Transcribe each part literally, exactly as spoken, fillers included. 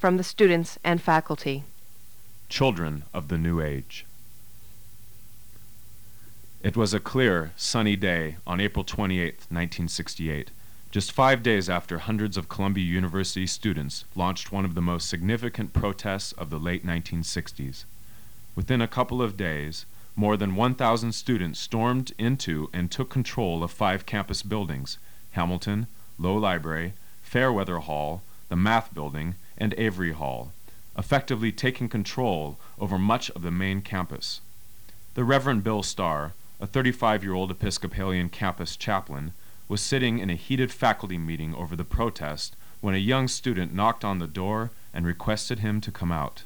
from the students and faculty. Children of the New Age. It was a clear, sunny day on April twenty-eighth, nineteen sixty-eight, just five days after hundreds of Columbia University students launched one of the most significant protests of the late nineteen sixties. Within a couple of days, more than one thousand students stormed into and took control of five campus buildings: Hamilton, Low Library, Fairweather Hall, the Math Building, and Avery Hall, effectively taking control over much of the main campus. The Reverend Bill Starr, a thirty-five-year-old Episcopalian campus chaplain, was sitting in a heated faculty meeting over the protest when a young student knocked on the door and requested him to come out.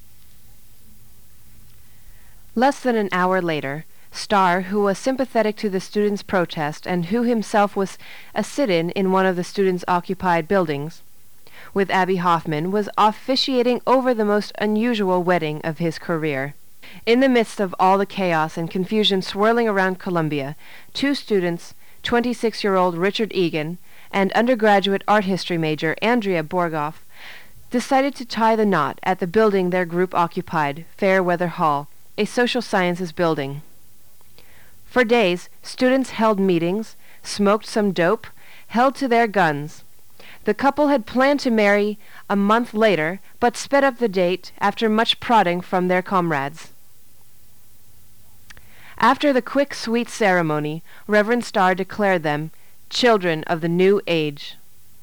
Less than an hour later, Starr, who was sympathetic to the students' protest and who himself was a sit-in in one of the students-occupied buildings, with Abby Hoffman, was officiating over the most unusual wedding of his career. In the midst of all the chaos and confusion swirling around Columbia, two students, twenty-six-year-old Richard Egan and undergraduate art history major Andrea Borgoff, decided to tie the knot at the building their group occupied, Fairweather Hall, a social sciences building. For days, students held meetings, smoked some dope, held to their guns. The couple had planned to marry a month later, but sped up the date after much prodding from their comrades. After the quick, sweet ceremony, Reverend Starr declared them children of the New Age.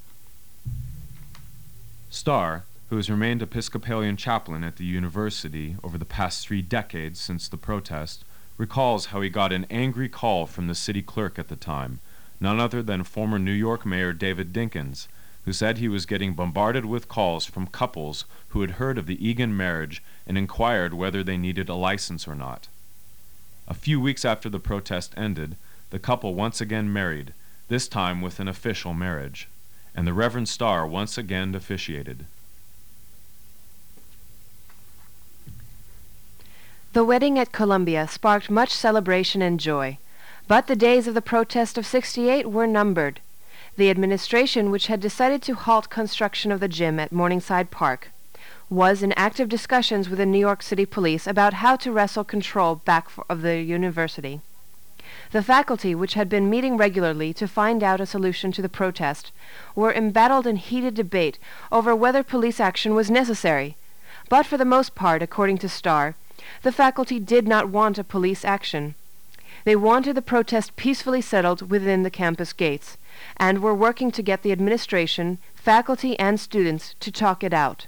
Starr, who has remained Episcopalian chaplain at the university over the past three decades since the protest, recalls how he got an angry call from the city clerk at the time, none other than former New York Mayor David Dinkins, who said he was getting bombarded with calls from couples who had heard of the Egan marriage and inquired whether they needed a license or not. A few weeks after the protest ended, the couple once again married, this time with an official marriage, and the Reverend Starr once again officiated. The wedding at Columbia sparked much celebration and joy, but the days of the protest of sixty-eight were numbered. The administration, which had decided to halt construction of the gym at Morningside Park, was in active discussions with the New York City Police about how to wrestle control back for, of the university. The faculty, which had been meeting regularly to find out a solution to the protest, were embattled in heated debate over whether police action was necessary. But for the most part, according to Starr, the faculty did not want a police action. They wanted the protest peacefully settled within the campus gates, and were working to get the administration, faculty, and students to talk it out.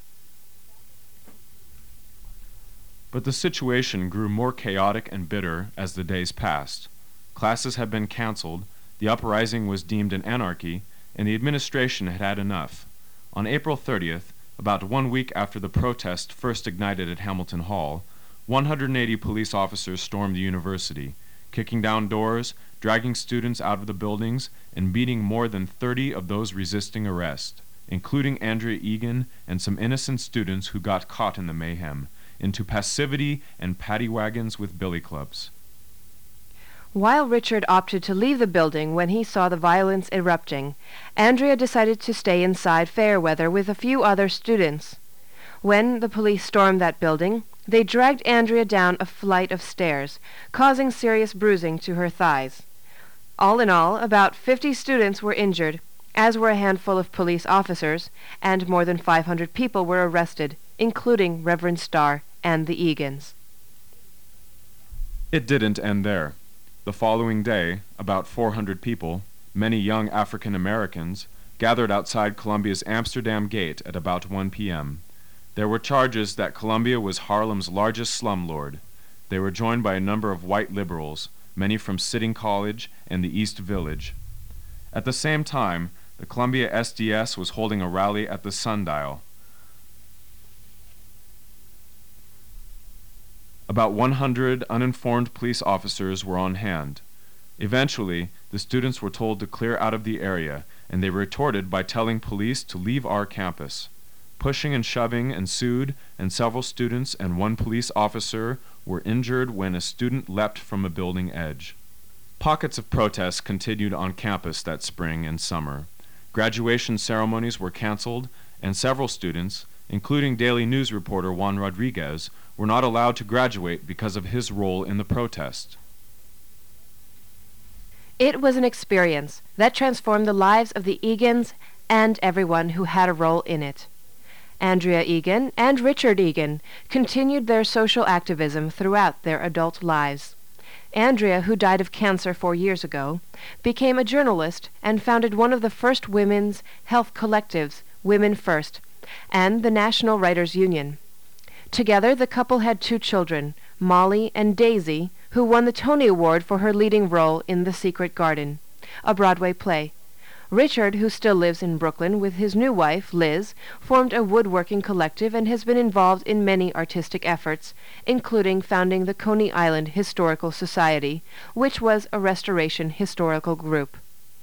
But the situation grew more chaotic and bitter as the days passed. Classes had been canceled, the uprising was deemed an anarchy, and the administration had had enough. On April thirtieth, about one week after the protest first ignited at Hamilton Hall, one hundred eighty police officers stormed the university, kicking down doors, dragging students out of the buildings, and beating more than thirty of those resisting arrest, including Andrea Egan and some innocent students who got caught in the mayhem, into passivity and paddy wagons with billy clubs. While Richard opted to leave the building when he saw the violence erupting, Andrea decided to stay inside Fairweather with a few other students. When the police stormed that building, they dragged Andrea down a flight of stairs, causing serious bruising to her thighs. All in all, about fifty students were injured, as were a handful of police officers, and more than five hundred people were arrested, including Reverend Starr and the Egans. It didn't end there. The following day, about four hundred people, many young African Americans, gathered outside Columbia's Amsterdam Gate at about one p.m. There were charges that Columbia was Harlem's largest slumlord. They were joined by a number of white liberals, many from Sitting College and the East Village. At the same time, the Columbia S D S was holding a rally at the Sundial. About one hundred uninformed police officers were on hand. Eventually, the students were told to clear out of the area, and they retorted by telling police to leave our campus. Pushing and shoving ensued, and several students and one police officer were injured when a student leapt from a building edge. Pockets of protest continued on campus that spring and summer. Graduation ceremonies were canceled, and several students, including Daily News reporter Juan Rodriguez, were not allowed to graduate because of his role in the protest. It was an experience that transformed the lives of the Egans and everyone who had a role in it. Andrea Egan and Richard Egan continued their social activism throughout their adult lives. Andrea, who died of cancer four years ago, became a journalist and founded one of the first women's health collectives, Women First, and the National Writers Union. Together, the couple had two children, Molly and Daisy, who won the Tony Award for her leading role in The Secret Garden, a Broadway play. Richard, who still lives in Brooklyn with his new wife, Liz, formed a woodworking collective and has been involved in many artistic efforts, including founding the Coney Island Historical Society, which was a restoration historical group.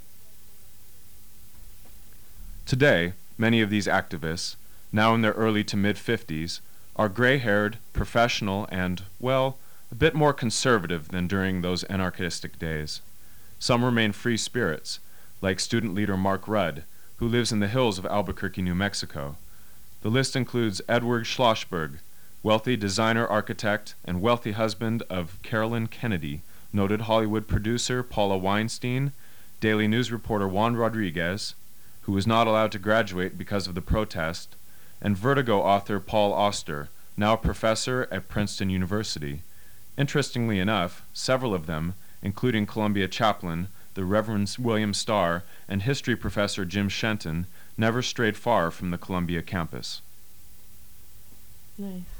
Today, many of these activists, now in their early to mid-fifties, are gray-haired, professional, and, well, a bit more conservative than during those anarchistic days. Some remain free spirits, like student leader Mark Rudd, who lives in the hills of Albuquerque, New Mexico. The list includes Edward Schlossberg, wealthy designer architect and wealthy husband of Carolyn Kennedy, noted Hollywood producer Paula Weinstein, Daily News reporter Juan Rodriguez, who was not allowed to graduate because of the protest, and Vertigo author Paul Auster, now a professor at Princeton University. Interestingly enough, several of them, including Columbia chaplain, the Reverend William Starr, and history professor Jim Shenton, never strayed far from the Columbia campus. Nice.